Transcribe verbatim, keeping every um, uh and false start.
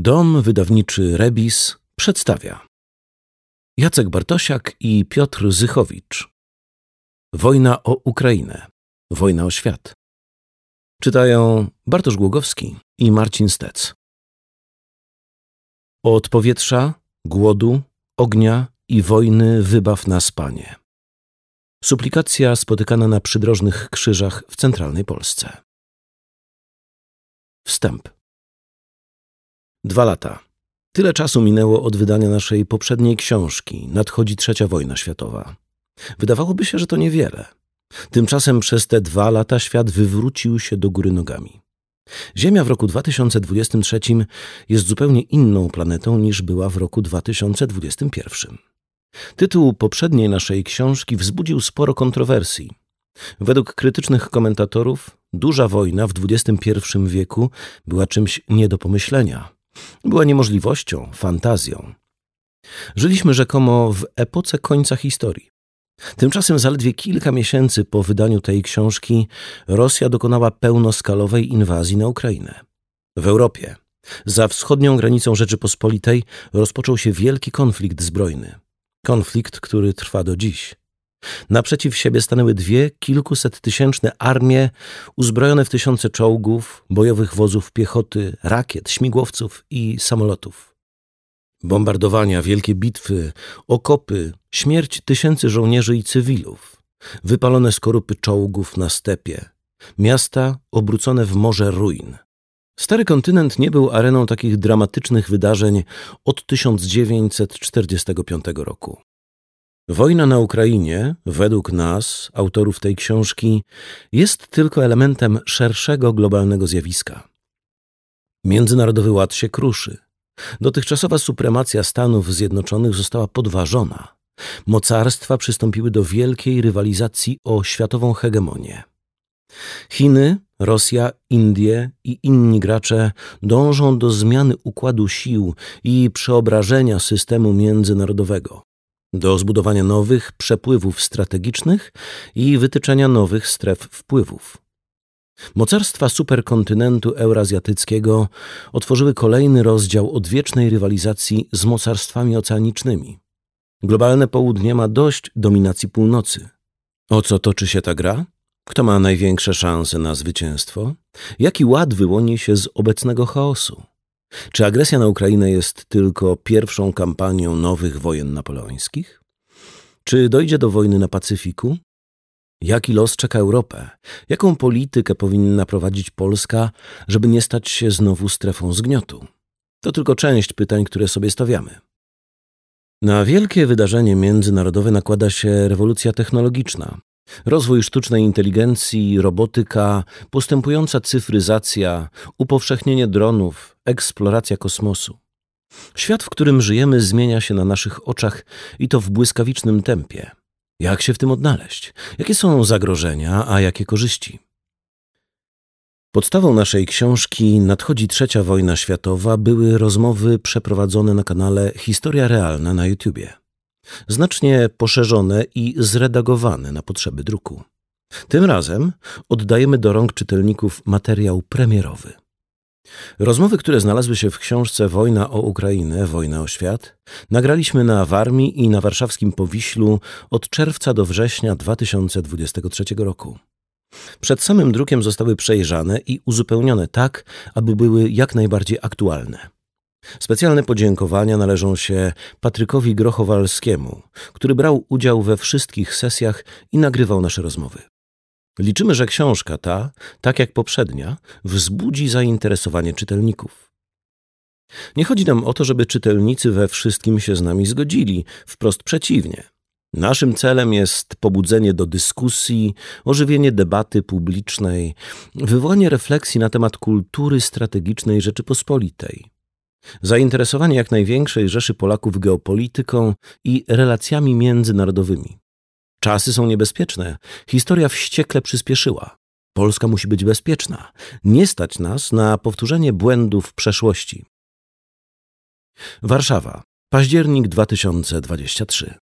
Dom wydawniczy Rebis przedstawia Jacek Bartosiak i Piotr Zychowicz. Wojna o Ukrainę. Wojna o świat. Czytają Bartosz Głogowski i Marcin Stec. Od powietrza, głodu, ognia i wojny wybaw nas, Panie. Suplikacja spotykana na przydrożnych krzyżach w centralnej Polsce. Wstęp. Dwa lata. Tyle czasu minęło od wydania naszej poprzedniej książki Nadchodzi trzecia wojna światowa. Wydawałoby się, że to niewiele. Tymczasem przez te dwa lata świat wywrócił się do góry nogami. Ziemia w roku dwa tysiące dwudziestym trzecim jest zupełnie inną planetą niż była w roku dwa tysiące dwudziestym pierwszym. Tytuł poprzedniej naszej książki wzbudził sporo kontrowersji. Według krytycznych komentatorów duża wojna w dwudziestym pierwszym wieku była czymś nie do pomyślenia. Była niemożliwością, fantazją. Żyliśmy rzekomo w epoce końca historii. Tymczasem zaledwie kilka miesięcy po wydaniu tej książki Rosja dokonała pełnoskalowej inwazji na Ukrainę. W Europie, za wschodnią granicą Rzeczypospolitej, rozpoczął się wielki konflikt zbrojny. Konflikt, który trwa do dziś. Naprzeciw siebie stanęły dwie kilkusettysięczne armie uzbrojone w tysiące czołgów, bojowych wozów piechoty, rakiet, śmigłowców i samolotów. Bombardowania, wielkie bitwy, okopy, śmierć tysięcy żołnierzy i cywilów, wypalone skorupy czołgów na stepie, miasta obrócone w morze ruin. Stary kontynent nie był areną takich dramatycznych wydarzeń od tysiąc dziewięćset czterdziestego piątego roku. Wojna na Ukrainie, według nas, autorów tej książki, jest tylko elementem szerszego globalnego zjawiska. Międzynarodowy ład się kruszy. Dotychczasowa supremacja Stanów Zjednoczonych została podważona. Mocarstwa przystąpiły do wielkiej rywalizacji o światową hegemonię. Chiny, Rosja, Indie i inni gracze dążą do zmiany układu sił i przeobrażenia systemu międzynarodowego, do zbudowania nowych przepływów strategicznych i wytyczenia nowych stref wpływów. Mocarstwa superkontynentu eurazjatyckiego otworzyły kolejny rozdział odwiecznej rywalizacji z mocarstwami oceanicznymi. Globalne południe ma dość dominacji północy. O co toczy się ta gra? Kto ma największe szanse na zwycięstwo? Jaki ład wyłoni się z obecnego chaosu? Czy agresja na Ukrainę jest tylko pierwszą kampanią nowych wojen napoleońskich? Czy dojdzie do wojny na Pacyfiku? Jaki los czeka Europę? Jaką politykę powinna prowadzić Polska, żeby nie stać się znowu strefą zgniotu? To tylko część pytań, które sobie stawiamy. Na wielkie wydarzenie międzynarodowe nakłada się rewolucja technologiczna. Rozwój sztucznej inteligencji, robotyka, postępująca cyfryzacja, upowszechnienie dronów, eksploracja kosmosu. Świat, w którym żyjemy, zmienia się na naszych oczach i to w błyskawicznym tempie. Jak się w tym odnaleźć? Jakie są zagrożenia, a jakie korzyści? Podstawą naszej książki Nadchodzi trzecia wojna światowa były rozmowy przeprowadzone na kanale Historia Realna na YouTubie. Znacznie poszerzone i zredagowane na potrzeby druku. Tym razem oddajemy do rąk czytelników materiał premierowy. Rozmowy, które znalazły się w książce Wojna o Ukrainę, wojna o świat, nagraliśmy na Warmii i na warszawskim Powiślu od czerwca do września dwa tysiące dwudziestego trzeciego roku. Przed samym drukiem zostały przejrzane i uzupełnione tak, aby były jak najbardziej aktualne. Specjalne podziękowania należą się Patrykowi Grochowalskiemu, który brał udział we wszystkich sesjach i nagrywał nasze rozmowy. Liczymy, że książka ta, tak jak poprzednia, wzbudzi zainteresowanie czytelników. Nie chodzi nam o to, żeby czytelnicy we wszystkim się z nami zgodzili, wprost przeciwnie. Naszym celem jest pobudzenie do dyskusji, ożywienie debaty publicznej, wywołanie refleksji na temat kultury strategicznej Rzeczypospolitej. Zainteresowanie jak największej rzeszy Polaków geopolityką i relacjami międzynarodowymi. Czasy są niebezpieczne. Historia wściekle przyspieszyła. Polska musi być bezpieczna. Nie stać nas na powtórzenie błędów przeszłości. Warszawa, październik dwa tysiące dwudziesty trzeci.